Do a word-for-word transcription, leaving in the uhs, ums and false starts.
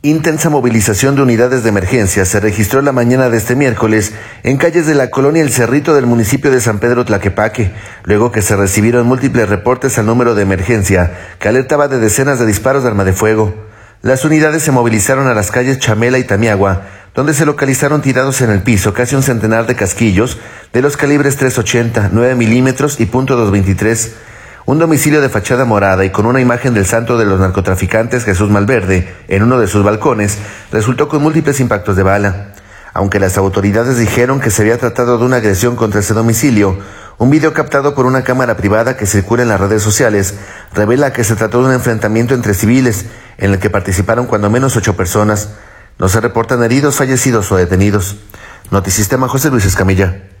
Intensa movilización de unidades de emergencia se registró la mañana de este miércoles en calles de la colonia El Cerrito del municipio de San Pedro Tlaquepaque, luego que se recibieron múltiples reportes al número de emergencia que alertaba de decenas de disparos de arma de fuego. Las unidades se movilizaron a las calles Chamela y Tamiagua, donde se localizaron tirados en el piso casi un centenar de casquillos de los calibres tres ochenta, nueve milímetros y punto dos veintitrés. Un domicilio de fachada morada y con una imagen del santo de los narcotraficantes Jesús Malverde en uno de sus balcones resultó con múltiples impactos de bala. Aunque las autoridades dijeron que se había tratado de una agresión contra ese domicilio, un video captado por una cámara privada que circula en las redes sociales revela que se trató de un enfrentamiento entre civiles en el que participaron cuando menos ocho personas. No se reportan heridos, fallecidos o detenidos. Notisistema, José Luis Escamilla.